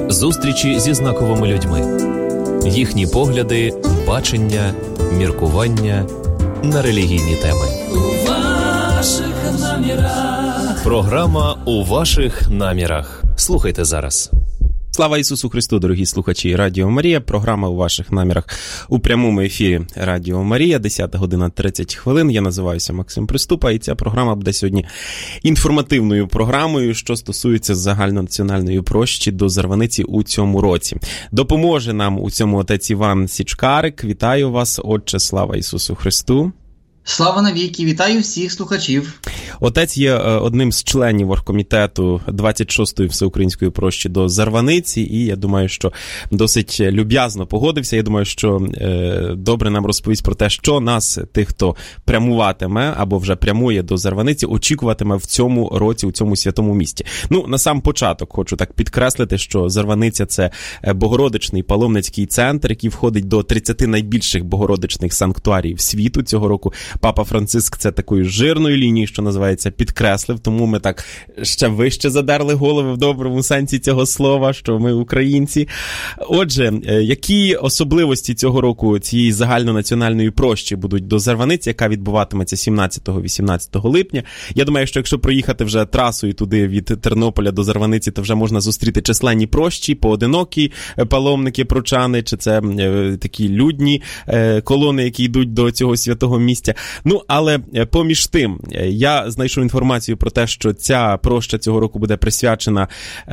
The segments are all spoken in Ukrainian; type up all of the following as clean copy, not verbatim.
Зустрічі зі знаковими людьми. Їхні погляди, бачення, міркування на релігійні теми. У ваших намірах. Програма «У ваших намірах». Слухайте зараз. Слава Ісусу Христу, дорогі слухачі Радіо Марія. Програма «У ваших намірах» у прямому ефірі Радіо Марія, 10 година 30 хвилин. Я називаюся Максим Приступа, і ця програма буде сьогодні інформативною програмою, що стосується загальнонаціональної прощі до Зарваниці у цьому році. Допоможе нам у цьому отець Іван Січкарик. Вітаю вас, отче, слава Ісусу Христу. Слава навіки, вітаю всіх слухачів. Отець є одним з членів оргкомітету 26-ї Всеукраїнської прощі до Зарваниці, і я думаю, що досить люб'язно погодився. Я думаю, що добре нам розповість про те, що нас, тих, хто прямуватиме або вже прямує до Зарваниці, очікуватиме в цьому році, у цьому святому місті. Ну, на сам початок хочу так підкреслити, що Зарваниця – це Богородичний паломницький центр, який входить до 30 найбільших богородичних санктуарів світу. Цього року Папа Франциск це такою жирною лінією, що називається, підкреслив, тому ми так ще вище задерли голови в доброму сенсі цього слова, що ми українці. Отже, які особливості цього року цієї загальнонаціональної прощі будуть до Зарваниці, яка відбуватиметься 17-18 липня? Я думаю, що якщо проїхати вже трасою туди від Тернополя до Зарваниці, то вже можна зустріти численні прощі, поодинокі паломники, прочани, чи це такі людні колони, які йдуть до цього святого місця. Ну, але поміж тим, я знайшов інформацію про те, що ця проща цього року буде присвячена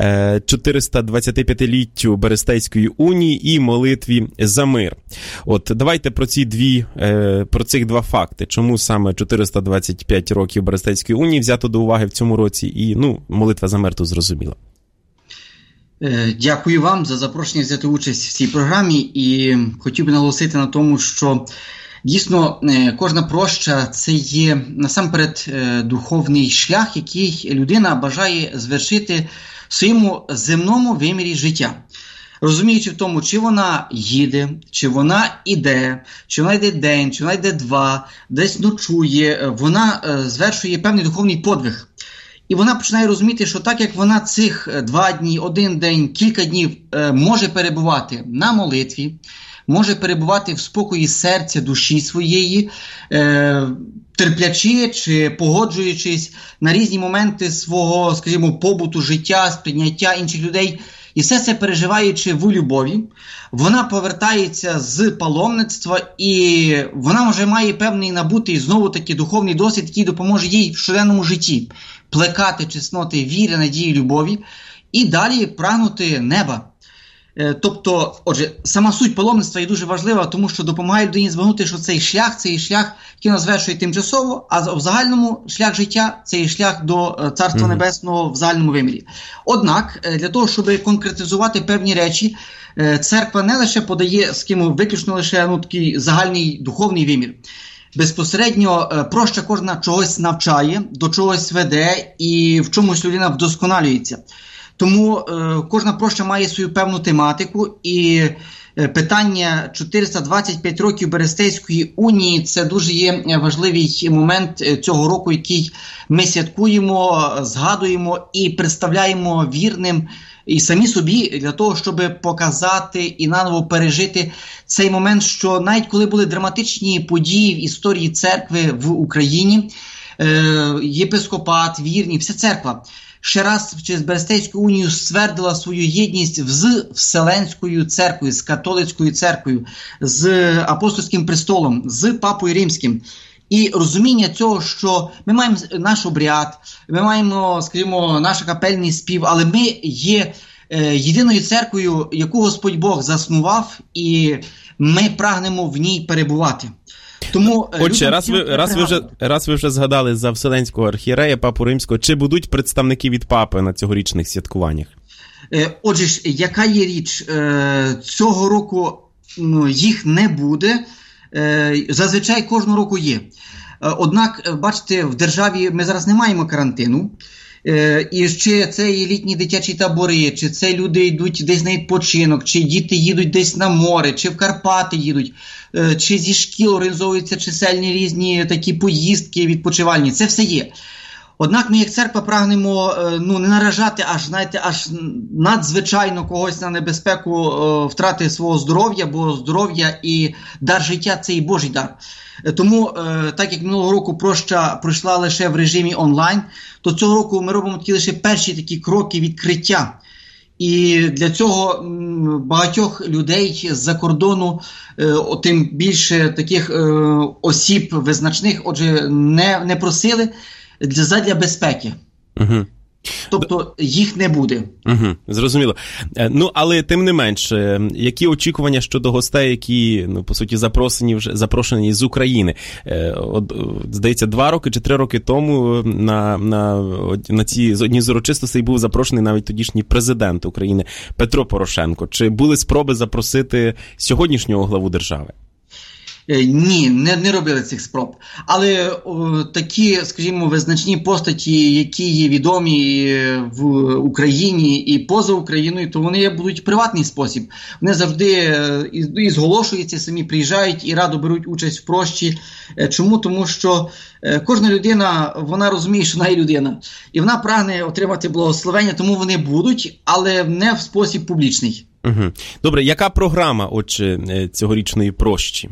425-літтю Берестейської унії і молитві за мир. От, давайте про цих два факти. Чому саме 425 років Берестейської унії взято до уваги в цьому році і, молитва за мир тут зрозуміла. Дякую вам за запрошення взяти участь в цій програмі, і хотів би наголосити на тому, що дійсно, кожна проща – це є насамперед духовний шлях, який людина бажає звершити в своєму земному вимірі життя. Розуміючи в тому, чи вона їде, чи вона іде, чи вона йде день, чи вона йде два, десь ночує, вона звершує певний духовний подвиг. І вона починає розуміти, що так як вона цих 2 дні, 1 день, кілька днів може перебувати на молитві, може перебувати в спокої серця, душі своєї, терплячи чи погоджуючись на різні моменти свого, скажімо, побуту, життя, сприйняття інших людей, і все це переживаючи в любові, вона повертається з паломництва, і вона вже має певний набутий, знову-таки, духовний досвід, який допоможе їй в щоденному житті плекати чесноти віри, надії, любові і далі прагнути неба. Тобто, отже, сама суть паломництва є дуже важлива, тому що допомагає людині збагнути, що цей шлях, який нас звершує тимчасово, а в загальному шлях життя – це є шлях до Царства Небесного в загальному вимірі. Однак, для того, щоб конкретизувати певні речі, церква не лише подає, виключно лише такий загальний духовний вимір. Безпосередньо проща кожна чогось навчає, до чогось веде і в чомусь людина вдосконалюється. Тому кожна проща має свою певну тематику, і питання 425 років Берестейської унії – це дуже є важливий момент цього року, який ми святкуємо, згадуємо і представляємо вірним і самі собі для того, щоб показати і наново пережити цей момент, що навіть коли були драматичні події в історії церкви в Україні, єпископат, вірні, вся церква ще раз через Берестейську унію ствердила свою єдність з Вселенською церквою, з католицькою церквою, з апостольським престолом, з Папою Римським. І розуміння цього, що ми маємо наш обряд, ми маємо, скажімо, наш капельний спів, але ми є єдиною церквою, яку Господь Бог заснував, і ми прагнемо в ній перебувати. Тому, отже, раз ви вже згадали за Вселенського архієрея, Папу Римського, чи будуть представники від Папи на цьогорічних святкуваннях? Отже ж, яка є річ? Цього року їх не буде, зазвичай кожного року є. Однак, бачите, в державі ми зараз не маємо карантину, і чи це є літні дитячі табори, чи це люди йдуть десь на відпочинок, чи діти їдуть десь на море, чи в Карпати їдуть, чи зі шкіл організовуються чисельні різні такі поїздки відпочивальні. Це все є. Однак ми, як церква, прагнемо не наражати аж надзвичайно когось на небезпеку втрати свого здоров'я, бо здоров'я і дар життя – це і Божий дар. Тому, так як минулого року проща пройшла лише в режимі онлайн, то цього року ми робимо такі лише перші такі кроки відкриття. І для цього багатьох людей з-за кордону, тим більше таких осіб визначних, отже, не просили задля безпеки. Угу. Тобто їх не буде. Угу, зрозуміло. Але тим не менш, які очікування щодо гостей, які, по суті, запрошені з України? Здається, 2 роки чи 3 роки тому на ці одні з урочистостей був запрошений навіть тодішній президент України Петро Порошенко. Чи були спроби запросити сьогоднішнього главу держави? Ні, не робили цих спроб. Але такі, скажімо, визначні постаті, які є відомі в Україні і поза Україною, то вони будуть в приватний спосіб. Вони завжди і зголошуються, самі приїжджають і радо беруть участь в прощі. Чому? Тому що кожна людина, вона розуміє, що вона є людина. І вона прагне отримати благословення, тому вони будуть, але не в спосіб публічний. Угу. Добре, яка програма, отже, цьогорічної прощі?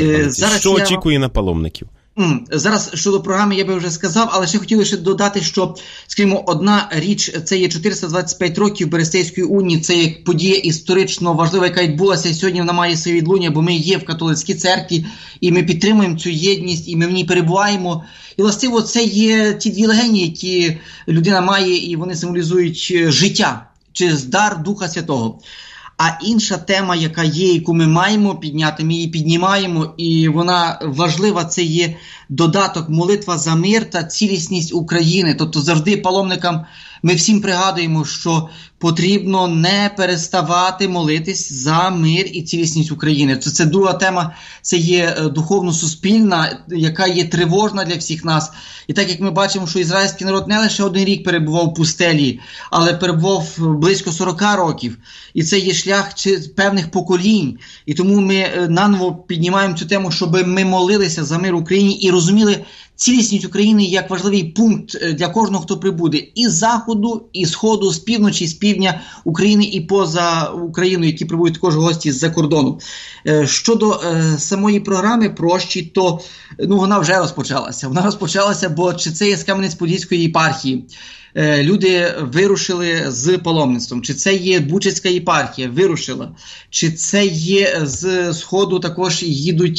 Що очікує на паломників? Зараз щодо програми я би вже сказав, але ще хотів лише додати, що, скажімо, одна річ, це є 425 років Берестейської унії, це є подія історично важлива, яка відбулася, і сьогодні вона має своє відлуння, бо ми є в католицькій церкві, і ми підтримуємо цю єдність, і ми в ній перебуваємо. І, властиво, це є ті 2 легені, які людина має, і вони символізують життя, чи дар Духа Святого. А інша тема, яка є, яку ми маємо підняти, ми її піднімаємо, і вона важлива, це є додаток молитва за мир та цілісність України. Тобто завжди паломникам ми всім пригадуємо, що потрібно не переставати молитись за мир і цілісність України. Це друга тема, це є духовно-суспільна, яка є тривожна для всіх нас. І так як ми бачимо, що ізраїльський народ не лише 1 рік перебував в пустелі, але перебував близько 40 років. І це є шлях певних поколінь. І тому ми наново піднімаємо цю тему, щоб ми молилися за мир в Україні і розуміли цілісність України як важливий пункт для кожного, хто прибуде. І з заходу, і з сходу, з півночі, з півдня України і поза Україною, які прибудуть також гості з-за кордону. Щодо самої програми прощі, то вона вже розпочалася. Вона розпочалася, бо чи це є з Кам'янець-Подільської єпархії. Люди вирушили з паломництвом, чи це є Бучацька єпархія, вирушила, чи це є з Сходу також їдуть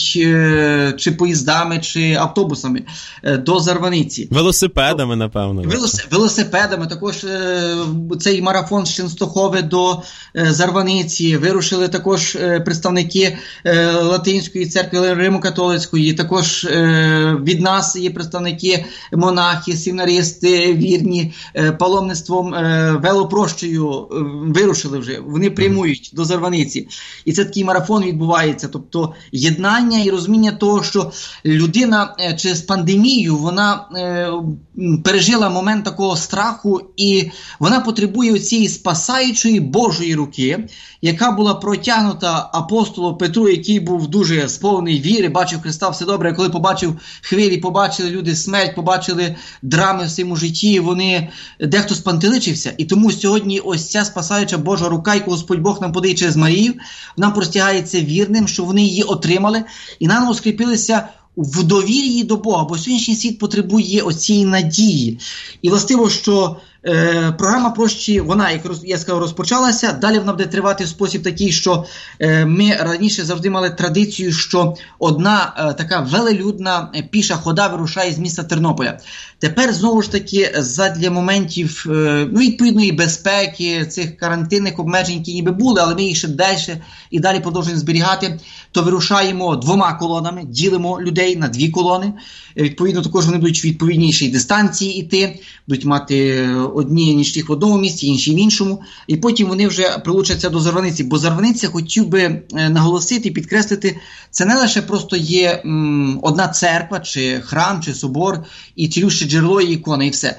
чи поїздами, чи автобусами до Зарваниці. Велосипедами, напевно. Велосипедами, також цей марафон з Ченстохови до Зарваниці, вирушили також представники Латинської церкви Римо-католицької, також від нас є представники монахи, семінаристи, вірні, паломництвом велопрощею вирушили вже, вони прямують до Зарваниці. І це такий марафон відбувається, тобто єднання і розуміння того, що людина через пандемію, вона пережила момент такого страху, і вона потребує цієї спасаючої Божої руки, яка була протягнута апостолу Петру, який був дуже сповнений віри, бачив Христа, все добре, коли побачив хвилі, побачили люди смерть, побачили драми в своєму житті, вони дехто спантеличився. І тому сьогодні ось ця спасаюча Божа рука, яку Господь Бог нам подає через Марію, вона простягається вірним, що вони її отримали і наново скріпилися в довір'ї до Бога, бо сьогоднішній світ потребує оцієї надії. І властиво, що програма прощі, вона, як я сказав, розпочалася, далі вона буде тривати в спосіб такий, що ми раніше завжди мали традицію, що одна така велелюдна піша хода вирушає з міста Тернополя. Тепер, знову ж таки, задля моментів відповідної безпеки, цих карантинних обмежень, які ніби були, але ми їх ще далі продовжуємо зберігати, то вирушаємо 2 колонами, ділимо людей на 2 колони. Відповідно, також вони будуть в відповіднішій дистанції йти, будуть мати одні нічліг в одному місці, інші в іншому, і потім вони вже прилучаться до Зарваниці. Бо Зарваниця, хотів би наголосити і підкреслити, це не лише просто є одна церква, чи храм, чи собор, і цілюще джерело, і ікона, і все.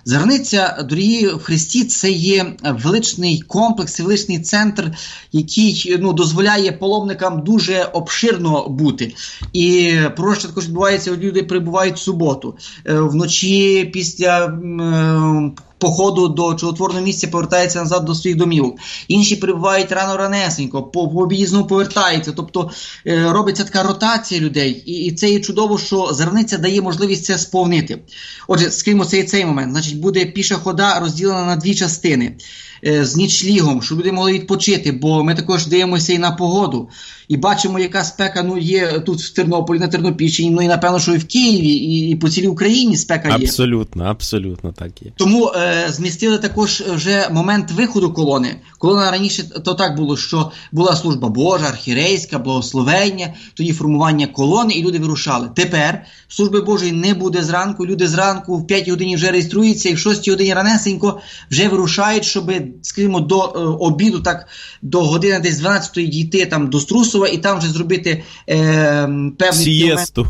Зарваниця, дорогі в Христі, це є величний комплекс, величний центр, який дозволяє паломникам дуже обширно бути. І пророче також відбувається, люди прибувають в суботу. Вночі після походу до чудотворного місця повертаються назад до своїх домівок. Інші прибувають рано-ранесенько, по обіді знову повертаються. Тобто робиться така ротація людей. І це є чудово, що Зарваниця дає можливість це сповнити. Отже, скажімо, це і цей момент. Значить, буде піша хода розділена на дві частини з нічлігом, щоб люди могли відпочити, бо ми також дивимося і на погоду. І бачимо, яка спека є тут в Тернополі, на Тернопільщині, і напевно, що і в Києві, і по цілій Україні спека є. Абсолютно так є. Тому змістили також вже момент виходу колони. Колона раніше то так було, що була служба Божа, архірейська, благословення, тоді формування колони, і люди вирушали. Тепер служби Божої не буде зранку, люди зранку в 5 годині вже реєструються, і в 6 годині ранесенько вже вирушають, щоб, скажімо, до обіду, так, до години десь 12-ї дійти там до Струсова, і там вже зробити певний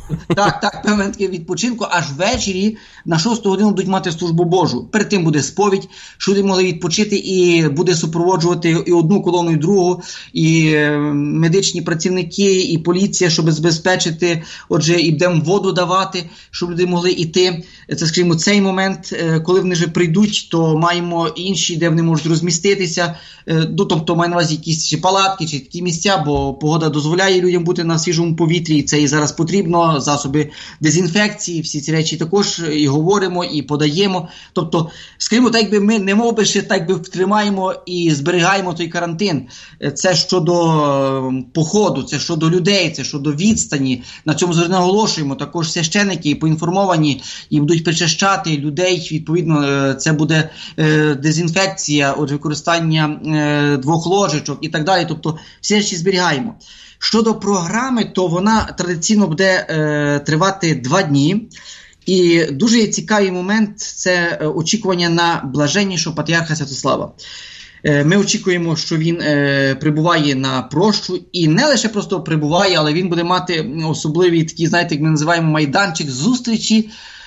момент відпочинку, аж ввечері на 6 годину будуть мати службу Божу. Перед тим буде сповідь, що люди могли відпочити, і буде супроводжувати і одну колону, і другу, і медичні працівники, і поліція, щоб забезпечити, отже, і будемо воду давати, щоб люди могли йти. Це, скажімо, цей момент, коли вони вже прийдуть, то маємо інші, де вони можуть розміститися, тобто маю на увазі якісь чи палатки, чи такі місця, бо погода дозволяє людям бути на свіжому повітрі, і це і зараз потрібно, засоби дезінфекції, всі ці речі також і говоримо, і подаємо. Тобто, скажімо, так якби ми не мов би ще так би втримаємо і зберігаємо той карантин. Це щодо походу, це щодо людей, це щодо відстані. На цьому завжди наголошуємо. Також священники поінформовані і будуть причащати людей. Відповідно, це буде дезінфекція, використання 2 ложечок і так далі. Тобто, всі речі зберігаємо. Щодо програми, то вона традиційно буде тривати 2 дні. І дуже цікавий момент – це очікування на блаженнішого патріарха Святослава. Ми очікуємо, що він прибуває на прощу, і не лише просто прибуває, але він буде мати особливий такий, знаєте, як ми називаємо, майданчик зустрічі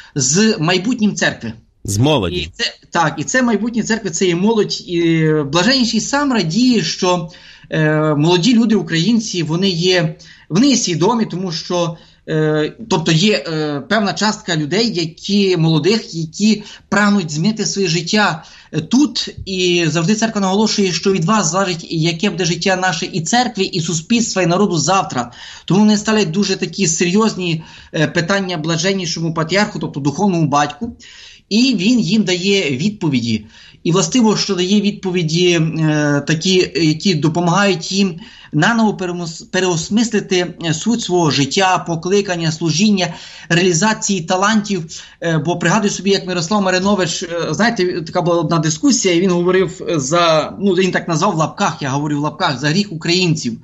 з майбутнім церкви. З молоді. І це майбутнє церкви, це є молодь. І блаженніший сам радіє, що молоді люди, українці, вони є свідомі, тому що тобто є певна частка людей, молодих, які прагнуть змінити своє життя тут, і завжди церква наголошує, що від вас залежить, яке буде життя наше і церкви, і суспільства, і народу завтра. Тому вони ставлять дуже такі серйозні питання блаженнішому патріарху, тобто духовному батьку, і він їм дає відповіді. І властиво, що дає відповіді такі, які допомагають їм наново переосмислити суть свого життя, покликання, служіння, реалізації талантів. Бо пригадую собі, як Мирослав Маринович, знаєте, така була одна дискусія, і він говорив він так назвав в лапках, я говорю в лапках, за гріх українців.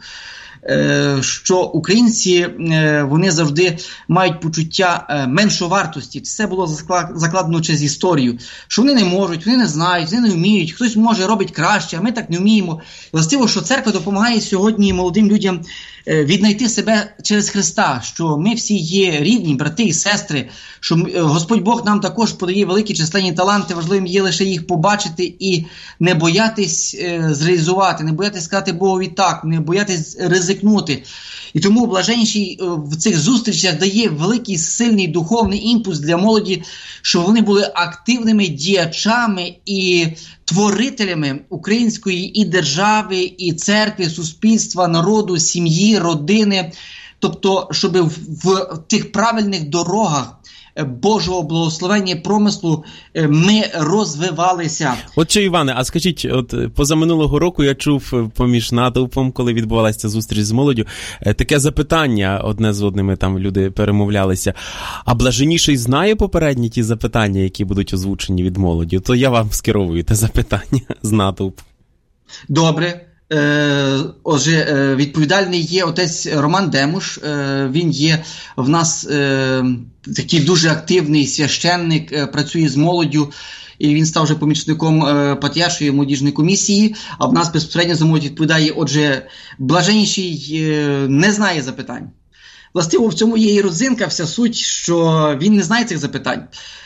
Що українці, вони завжди мають почуття меншовартості. Це було закладено через історію. Що вони не можуть, вони не знають, вони не вміють, хтось може робить краще, а ми так не вміємо. Властиво, що церква допомагає сьогодні молодим людям віднайти себе через Христа, що ми всі є рідні, брати і сестри, що Господь Бог нам також подає великі численні таланти, важливим є лише їх побачити і не боятись зреалізувати, не боятись сказати Богові так, не боятись ризикнути. І тому блаженніший в цих зустрічах дає великий сильний духовний імпульс для молоді, щоб вони були активними діячами і творителями української і держави, і церкви, суспільства, народу, сім'ї, родини. Тобто, щоб в тих правильних дорогах Божого благословення і промислу ми розвивалися. Отче Іване, а скажіть, позаминулого року я чув поміж натовпом, коли відбувалася ця зустріч з молоддю, таке запитання одне з одними, там люди перемовлялися. А блаженніший знає попередні ті запитання, які будуть озвучені від молоді? То я вам скеровую те запитання з натовпу. Добре. Отже, відповідальний є отець Роман Демуш, він є в нас такий дуже активний священник, працює з молоддю, і він став вже помічником Патріаршої молодіжної комісії, а в нас безпосередньо за молодь відповідає. Отже, блаженніший не знає запитань. Властиво, в цьому є і родзинка, вся суть, що він не знає цих запитань.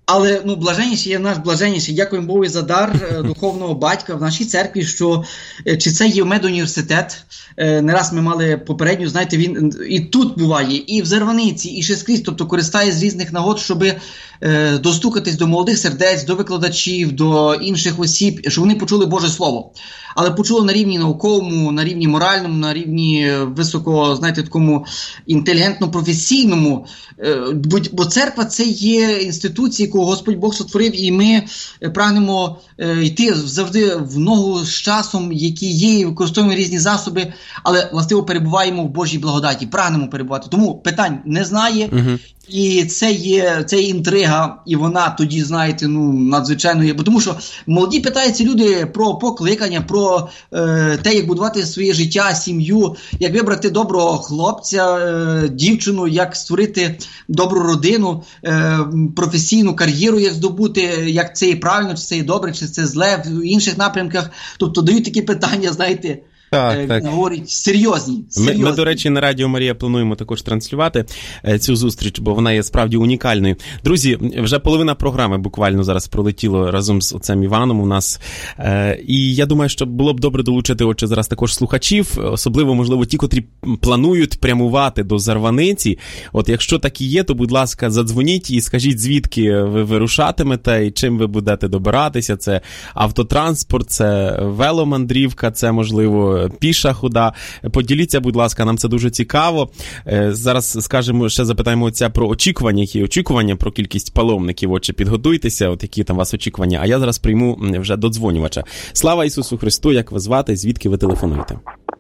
Але, блаженніший є наш блаженніший. Дякуємо Богу за дар духовного батька в нашій церкві, що чи це є медуніверситет. Не раз ми мали попередню, знаєте, він і тут буває, і в Зарваниці, і ще скрізь, тобто користає з різних нагод, щоб достукатись до молодих сердець, до викладачів, до інших осіб, щоб вони почули Боже Слово. Але почули на рівні науковому, на рівні моральному, на рівні високо, знаєте, такому інтелігентно-професійному. Бо церква – це є інституція, яку Господь Бог сотворив, і ми прагнемо йти завжди в ногу з часом, які є, і використовуємо різні засоби, але, властиво, перебуваємо в Божій благодаті, прагнемо перебувати. Тому питань не знає, і це є інтрига, і вона тоді, знаєте, надзвичайно є. Бо тому що молоді питаються люди про покликання, про те, як будувати своє життя, сім'ю, як вибрати доброго хлопця, дівчину, як створити добру родину, професійну кар'єру, як здобути, як це є правильно, чи це є добре, чи це зле, в інших напрямках. Тобто дають такі питання, знаєте, говорять, серйозні. Ми, до речі, на Радіо Марія плануємо також транслювати цю зустріч, бо вона є справді унікальною. Друзі, вже половина програми буквально зараз пролетіло разом з отцем Іваном у нас. І я думаю, що було б добре долучити, отже, зараз також слухачів, особливо, можливо, ті, котрі планують прямувати до Зарваниці. От якщо так і є, то, будь ласка, задзвоніть і скажіть, звідки ви вирушатимете і чим ви будете добиратися. Це автотранспорт, це веломандрівка, це, можливо, піша хода. Поділіться, будь ласка, нам це дуже цікаво. Зараз скажемо, ще запитаємо отця про очікування, які очікування про кількість паломників. Отже, підготуйтеся, от які там у вас очікування. А я зараз прийму вже додзвонювача. Слава Ісусу Христу, як ви звати, звідки ви телефонуєте?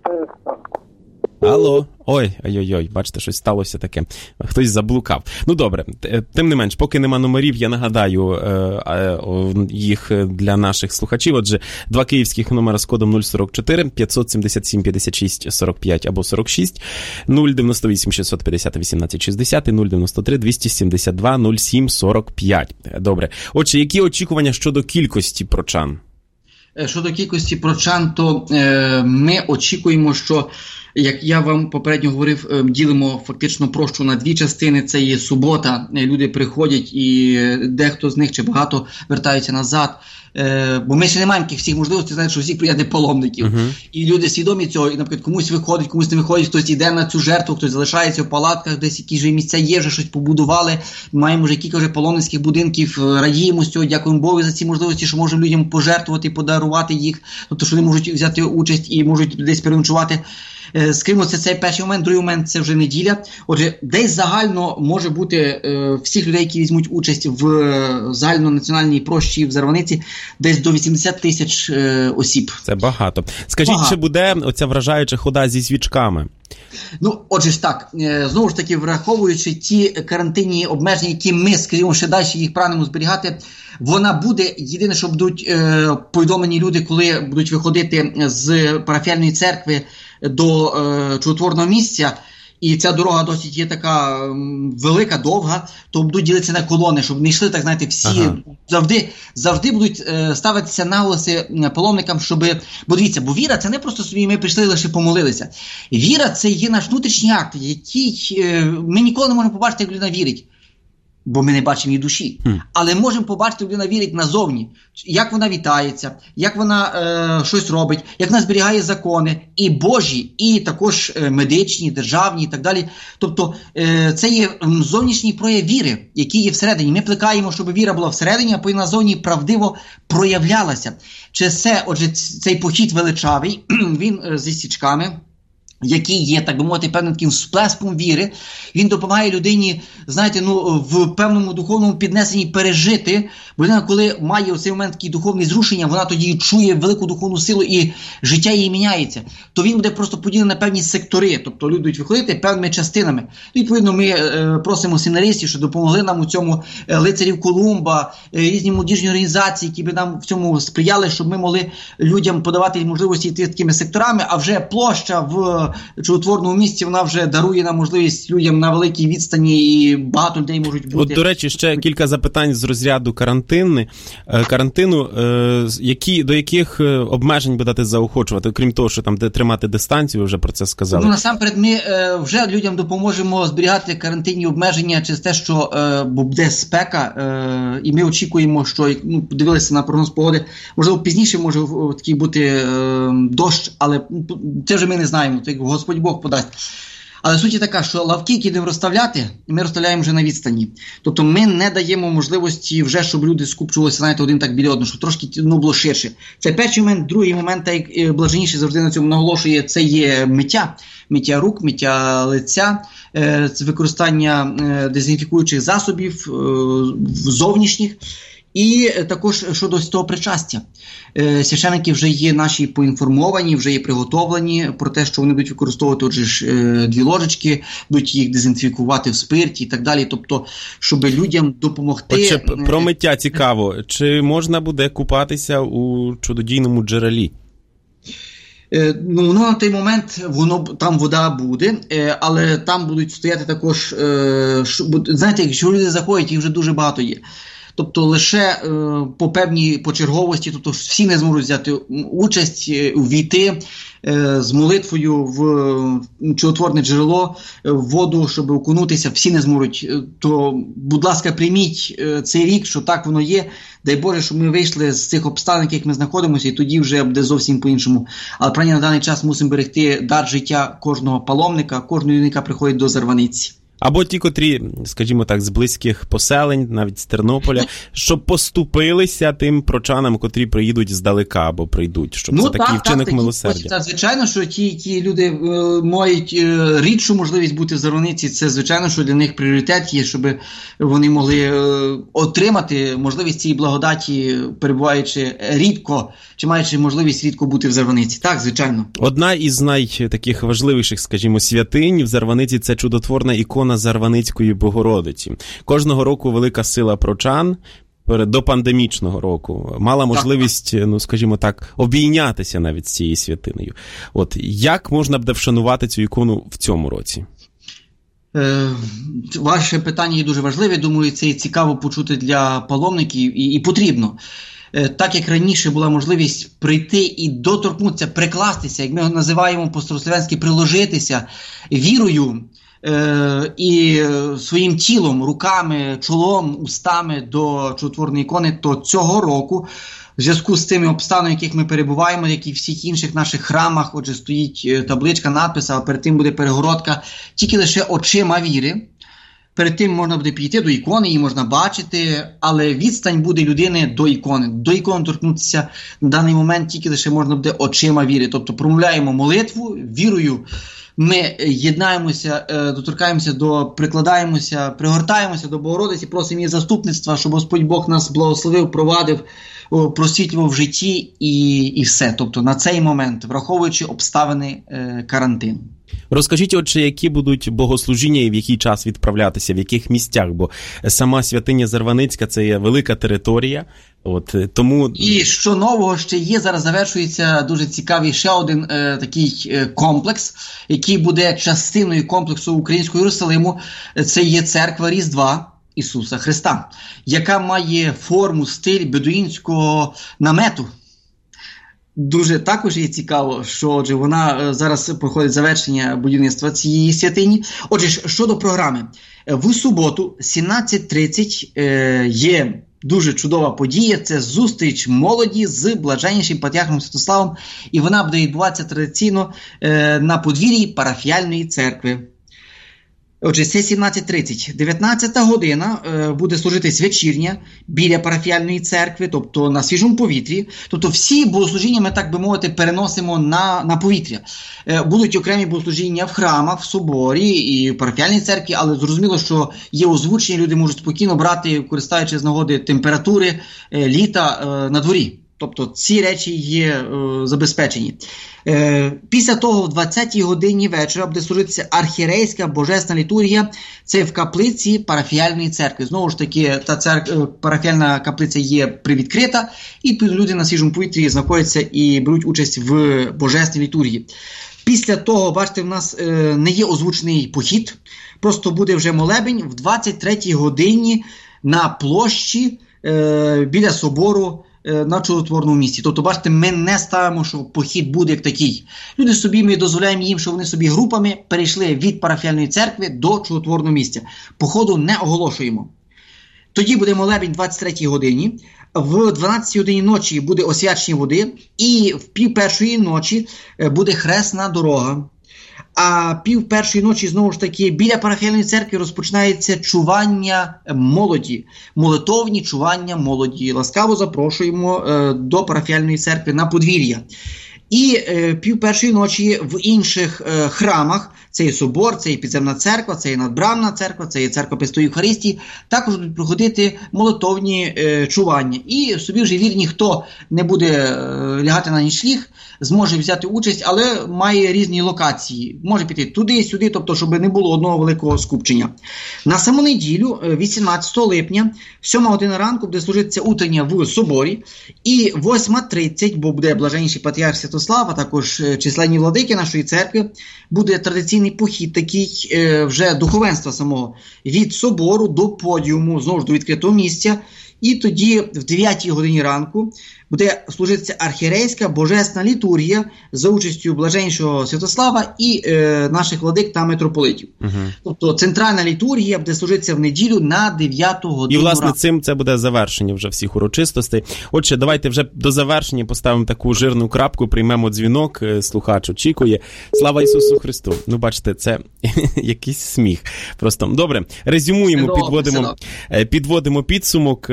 Алло. Ой, бачите, щось сталося таке. Хтось заблукав. Добре, тим не менш, поки нема номерів, я нагадаю їх для наших слухачів. Отже, 2 київських номера з кодом 044 577 56 45 або 46, 098 650 18 60 і 093 272 07 45. Добре. Отже, які очікування щодо кількості прочан? Щодо кількості прочан, то ми очікуємо, що, як я вам попередньо говорив, ділимо фактично прощу на 2 частини. Це є субота, люди приходять і дехто з них чи багато вертаються назад. Бо ми ще не маємо всіх можливостей, знаєте, що всіх прийняти паломників. І люди свідомі цього, і, наприклад, комусь виходить, комусь не виходить, хтось йде на цю жертву, хтось залишається в палатках, десь якісь вже місця є, вже щось побудували. Маємо вже кілька вже паломницьких будинків, радіємо з цього, дякуємо Богу за ці можливості, що можемо людям пожертвувати, подарувати їх, тобто, що вони можуть взяти участь і можуть десь переночувати. Скажімо, це цей перший момент, другий момент – це вже неділя. Отже, десь загально може бути всіх людей, які візьмуть участь в загальнонаціональній прощі в Зарваниці, десь до 80 тисяч осіб. Це багато. Скажіть, чи буде оця вражаюча хода зі свічками? Отже ж так, знову ж таки, враховуючи ті карантинні обмеження, які ми, скажімо, ще далі їх прагнемо зберігати, вона буде, єдине, що будуть повідомлені люди, коли будуть виходити з парафіальної церкви до чудотворного місця, і ця дорога досить є така велика, довга, то будуть ділитися на колони, щоб не йшли, так знаєте, всі завжди будуть ставитися наголоси паломникам, щоб, бо дивіться, бо віра це не просто собі ми прийшли лише помолилися. Віра це є наш внутрішній акт, який ми ніколи не можемо побачити, як людина вірить. Бо ми не бачимо її душі. Але можемо побачити, як людина вірить назовні. Як вона вітається, як вона щось робить, як вона зберігає закони. І Божі, і також медичні, державні і так далі. Тобто це є зовнішній прояв віри, який є всередині. Ми плекаємо, щоб віра була всередині, а потім назовні правдиво проявлялася. Отже, цей похід величавий, він зі свічками, який є, так би мовити, певним таким сплеском віри, він допомагає людині, знаєте, в певному духовному піднесенні пережити, бо людина, коли має у цей момент такі духовні зрушення, вона тоді чує велику духовну силу і життя її міняється, то він буде просто поділений на певні сектори, тобто люди будуть виходити певними частинами. Відповідно, ми просимо семінаристів, що допомогли нам у цьому, лицарів Колумба, різні молодіжні організації, які би нам в цьому сприяли, щоб ми могли людям подавати можливості йти такими секторами, а вже площа в чудотворному місці, вона вже дарує нам можливість людям на великій відстані, і багато людей можуть бути. От, до речі, ще кілька запитань з розряду карантину. До яких обмежень будете заохочувати, крім того, що там тримати дистанцію, ви вже про це сказали? Ну, насамперед, ми вже людям допоможемо зберігати карантинні обмеження через те, що буде спека, і ми очікуємо, що, дивилися на прогноз погоди, можливо, пізніше може такий бути дощ, але це вже ми не знаємо, так Господь Бог подасть. Але суть така, що лавки, які будемо розставляти, ми розставляємо вже на відстані. Тобто ми не даємо можливості вже, щоб люди скупчувалися, знаєте, один так біля одного, щоб трошки було ширше. Це перший момент. Другий момент, як Блаженніший завжди на цьому наголошує, це є миття. Миття рук, миття лиця, використання дезінфікуючих засобів зовнішніх. І також щодо того причастя. Священники вже є наші поінформовані, вже є приготовлені про те, що вони будуть використовувати 2 ложечки, будуть їх дезінфікувати в спирті і так далі. Тобто, щоб людям допомогти. Отже, про миття цікаво. Чи можна буде купатися у чудодійному джерелі? На той момент там вода буде, але там будуть стояти також, знаєте, якщо люди заходять, їх вже дуже багато є. Тобто лише по певній почерговості, тобто всі не зможуть взяти участь, увійти з молитвою в чудотворне джерело, в воду, щоб окунутися, всі не зможуть. То, будь ласка, прийміть цей рік, що так воно є. Дай Боже, щоб ми вийшли з цих обставин, в яких ми знаходимося, і тоді вже буде зовсім по-іншому. Але, правильно, на даний час мусимо берегти дар життя кожного паломника, кожної людини, яка приходить до Зарваниці. Або ті, котрі, скажімо так, з близьких поселень, навіть з Тернополя, щоб поступилися тим прочанам, котрі приїдуть здалека або прийдуть, щоб це такий вчинок милосердя. Так, звичайно, що ті люди мають рідшу можливість бути в Зарваниці, це звичайно, що для них пріоритет є, щоб вони могли отримати можливість цієї благодаті, перебуваючи рідко, чи маючи можливість рідко бути в Зарваниці. Так, звичайно. Одна із найтаких важливіших, скажімо, святинь в Зарваниці – це чудотворна ікона Зарваницької Богородиці. Кожного року велика сила прочан до пандемічного року мала можливість, скажімо так, обійнятися навіть з цією святиною. От як можна буде вшанувати цю ікону в цьому році? Ваше питання є дуже важливе. Думаю, це цікаво почути для паломників і потрібно. Так як раніше була можливість прийти і доторкнутися, прикластися, як ми його називаємо по-старослов'янськи, приложитися вірою і своїм тілом, руками, чолом, устами до чудотворної ікони, то цього року в зв'язку з тими обставинами, в яких ми перебуваємо, як і в всіх інших наших храмах, отже, стоїть табличка, надпис, а перед тим буде перегородка, тільки лише очима віри. Перед тим можна буде підійти до ікони, її можна бачити, але відстань буде людини до ікони. До ікони торкнутися на даний момент тільки лише можна буде очима віри. Тобто промовляємо молитву, вірою ми єднаємося, доторкаємося, прикладаємося, пригортаємося до Богородиці, просимо її заступництва, щоб Господь Бог нас благословив, провадив, просвітлював в житті і все. Тобто на цей момент, враховуючи обставини карантину. Розкажіть, отже, які будуть богослужіння і в який час відправлятися, в яких місцях, бо сама святиня Зарваницька – це є велика територія, тому… І що нового ще є, зараз завершується дуже цікавий ще один такий комплекс, який буде частиною комплексу Українського Єрусалиму, це є церква Різдва Ісуса Христа, яка має форму, стиль бедуїнського намету. Дуже також є цікаво, що отже, вона зараз проходить завершення будівництва цієї святині. Отже, щодо програми. В суботу, 17:30, є дуже чудова подія. Це зустріч молоді з блаженнішим патріархом Святославом. І вона буде відбуватися традиційно на подвір'ї парафіяльної церкви. Отже, це 17:30. 19 година буде служитись вечірня біля парафіяльної церкви, тобто на свіжому повітрі. Тобто всі богослужіння ми, так би мовити, переносимо на повітря. Будуть окремі богослужіння в храмах, в соборі і в парафіяльній церкві, але зрозуміло, що є озвучення, люди можуть спокійно брати, користуючись з нагоди температури літа на дворі. Тобто ці речі є забезпечені. Після того, в 20-й годині вечора буде служитися архієрейська божественна літургія. Це в каплиці парафіяльної церкви. Знову ж таки, парафіяльна каплиця є привідкрита, і люди на свіжому повітрі знаходяться і беруть участь в божественній літургії. Після того, бачите, в нас не є озвучений похід, просто буде вже молебень в 23-й годині на площі біля собору на Чудотворному місці. Тобто, бачите, ми не ставимо, що похід буде як такий. Люди собі, ми дозволяємо їм, що вони собі групами перейшли від парафіальної церкви до Чудотворного місця. Походу не оголошуємо. Тоді буде молебень в 23-й годині, в 12-й годині ночі буде освячення води, і в 12:30 ночі буде хресна дорога. А 12:30 ночі, знову ж таки, біля парафіальної церкви розпочинається чування молоді, молитовні чування молоді. Ласкаво запрошуємо до парафіальної церкви на подвір'я. І 12:30 ночі в інших храмах, це є собор, це є підземна церква, це є надбранна церква, це є церква Пресвятої Євхаристії, також будуть проходити молитовні чування. І собі вже вірні, хто не буде лягати на нічліг, зможе взяти участь, але має різні локації. Може піти туди-сюди, тобто, щоб не було одного великого скупчення. На саму неділю, 18 липня, 7 година ранку буде служитися утрення в соборі, і 8:30, бо буде блаженніший патріарх Святослав, а також численні владики нашої церкви, буде традиційний похід такий вже духовенства самого, від собору до подіуму, знову ж до відкритого місця. І тоді в 9 годині ранку буде служитися архієрейська божественна літургія за участю блаженнішого Святослава і наших владик та митрополитів. Тобто центральна літургія буде служитися в неділю на 9 годину. І, власне, цим це буде завершення вже всіх урочистостей. Отже, давайте вже до завершення поставимо таку жирну крапку, приймемо дзвінок, слухач очікує. Слава Ісусу Христу! Ну, бачите, це якийсь сміх. Просто, добре, резюмуємо, підводимо підсумок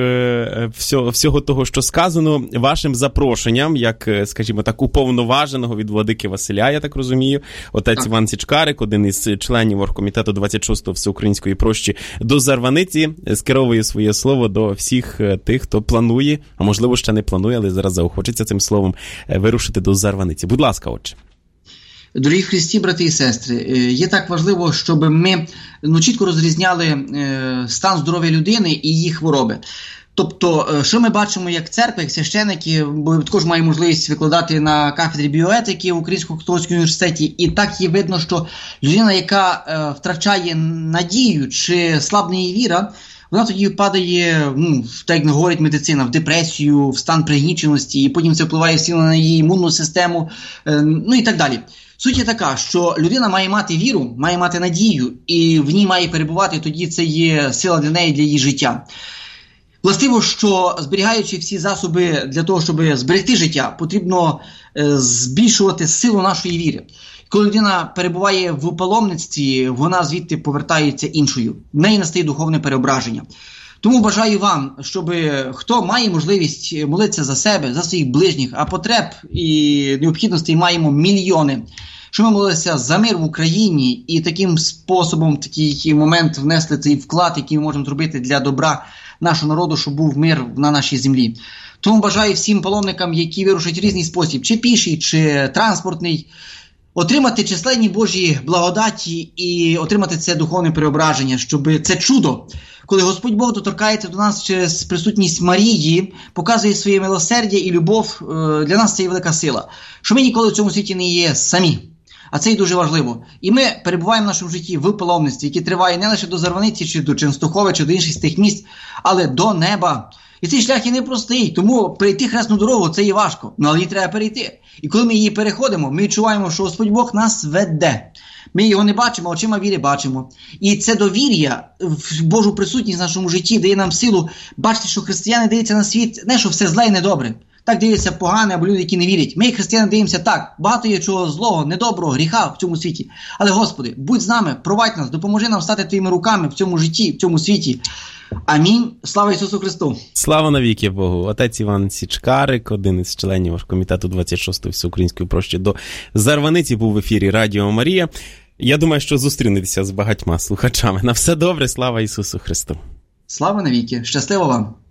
всього того, що сказано, вашим запрошенням, як, скажімо так, уповноваженого від владики Василя, я так розумію, отець Іван Січкарик, один із членів оргкомітету 26-го Всеукраїнської прощі до Зарваниці, скеровує своє слово до всіх тих, хто планує, а можливо ще не планує, але зараз заохочеться цим словом вирушити до Зарваниці. Будь ласка, отче. Дорогі Христі, брати і сестри, є так важливо, щоб ми чітко розрізняли стан здоров'я людини і її хвороби. Тобто, що ми бачимо як церква, як священики, бо також маю можливість викладати на кафедрі біоетики в Українському католицькому університеті, і так є видно, що людина, яка втрачає надію чи слабне її віра, вона тоді впадає, так як говорить медицина, в депресію, в стан пригніченості, і потім це впливає сильно на її імунну систему, і так далі. Суть є така, що людина має мати віру, має мати надію, і в ній має перебувати, тоді це є сила для неї, для її життя. Властиво, що зберігаючи всі засоби для того, щоб зберегти життя, потрібно збільшувати силу нашої віри. Коли людина перебуває в паломництві, вона звідти повертається іншою. В неї настає духовне переображення. Тому бажаю вам, щоб хто має можливість молитися за себе, за своїх ближніх, а потреб і необхідностей маємо мільйони, щоб ми молилися за мир в Україні і таким способом, в такий момент внесли цей вклад, який ми можемо зробити для добра нашого народу, щоб був мир на нашій землі. Тому бажаю всім паломникам, які вирушать в різний спосіб, чи піший, чи транспортний, отримати численні Божі благодаті і отримати це духовне переображення, щоб це чудо, коли Господь Бог доторкається до нас через присутність Марії, показує своє милосердя і любов, для нас це є велика сила. Що ми ніколи в цьому світі не є самі. А це і дуже важливо. І ми перебуваємо в нашому житті в паломництві, яке триває не лише до Зарваниці, чи до Ченстухова, чи до інших з тих місць, але до неба. І цей шлях є непростий, тому перейти хресну дорогу – це є важко, але її треба перейти. І коли ми її переходимо, ми відчуваємо, що Господь Бог нас веде. Ми його не бачимо, а очима віри бачимо. І це довір'я в Божу присутність в нашому житті дає нам силу бачити, що християни дивляться на світ, не що все зле і недобре. Так дивляться погане, або люди, які не вірять. Ми, християни, дивимося так. Багато є чого злого, недоброго, гріха в цьому світі. Але, Господи, будь з нами, провадь нас, допоможи нам стати Твоїми руками в цьому житті, в цьому світі. Амінь. Слава Ісусу Христу. Слава навіки Богу. Отець Іван Січкарик, один із членів оргкомітету 26-ї Всеукраїнської прощі до Зарваниці, був в ефірі Радіо Марія. Я думаю, що зустрінетеся з багатьма слухачами. На все добре. Слава Ісусу Христу. Слава навіки. Щасливо вам.